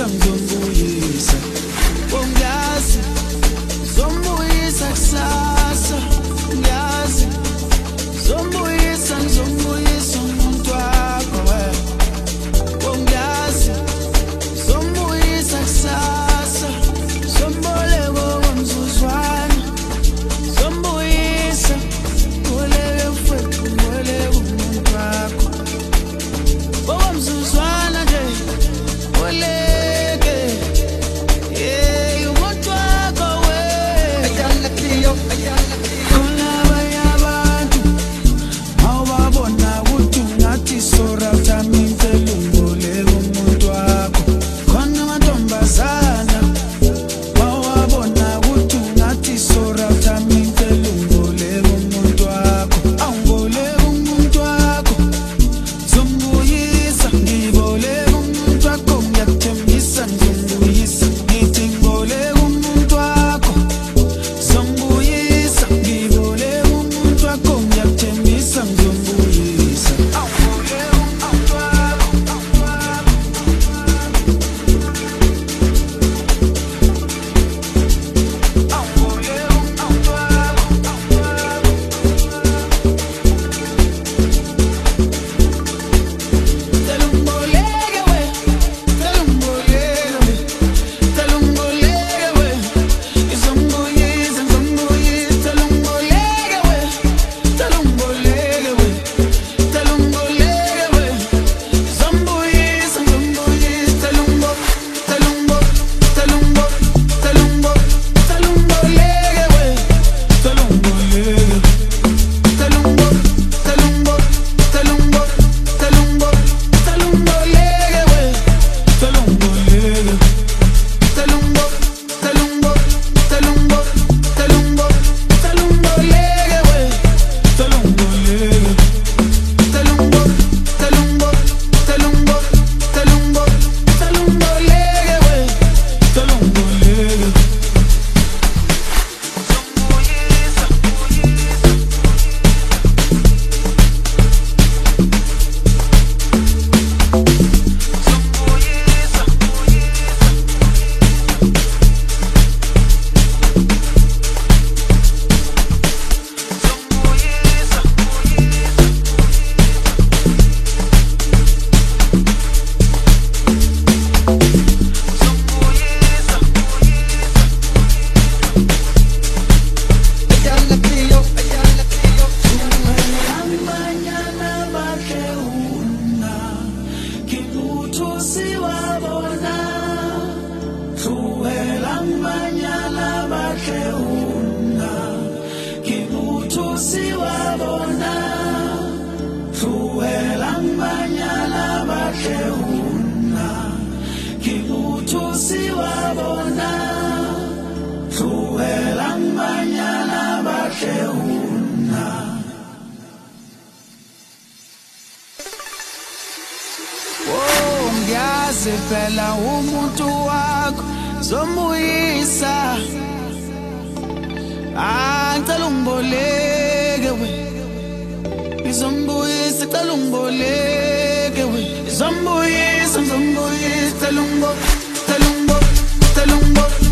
Zombuyisa, ngizombuyisa. Ngiyazi, zombuyisa kusasa. Ngiyazi, zombuyisa, ngizombuyisa umuntu wakho wena. Ngiyazi, zombuyisa kusasa. Zomboleko komzuzwana. Zombuyisa, boleke mfowethu, boleke umuntu wakho. Komzuzwana nje, boleke. Yeah, umuntu wakho wena. Ayala Clio. Khona abanye abantu awubabona ukuthi ungathi sora tami impela umboleka umuntu wakho. Khona amantombazana awubabona ukuthi ungathi sora tami impela umboleka umuntu wakho. Awumboleka umuntu wakho, zombuyisa. Ngiboleka umuntu wakho, ngiyakuthembisa ngizombuyisa. Ngithi ngiboleka umuntu wakho, zombuyisa. Ngiboleka umuntu wakho, ngiyakuthembisa ngizombuyisa. Awumboleka umuntu wakho, awumboleka umuntu wakho. Tell umboleke we, tell umboleke we, tell umboleke we. Izombuyisa, ngizombuyisa. Tell umboleke we, tell umboleke we, tell umboleke we. Zombuyisa, ngizombuyisa. Tell umbo, tell umbo, tell umbo, tell umbo, tell umboleke we, tell umboleke. Tell umbo, tell umbo, tell umbo, tell umbo, tell umboleke we, tell umboleke. Tell umbo, tell umbo, tell umbo, tell umbo, tell umboleke we, tell umboleke. Tell umbo, tell umbo, tell umbo, tell umbo, tell umboleke we, tell umboleke. Ayala Clio. Amanyana bakhe una, kibutho siwabona. Hluwela amanyana bakhe una, kibutho siwabona. Hluwela amanyana bakhe una, kibutho siwabona. Hluwela amanyana bakhe una. Oh, ngiyazi phela umuntu wakho, zombuyisa. Ngicela ungiboleke we, ngizombuyisa. Cela ungiboleke we, ngizombuyisa, ngizombuyisa. Tell umbo, tell umbo, tell umbo,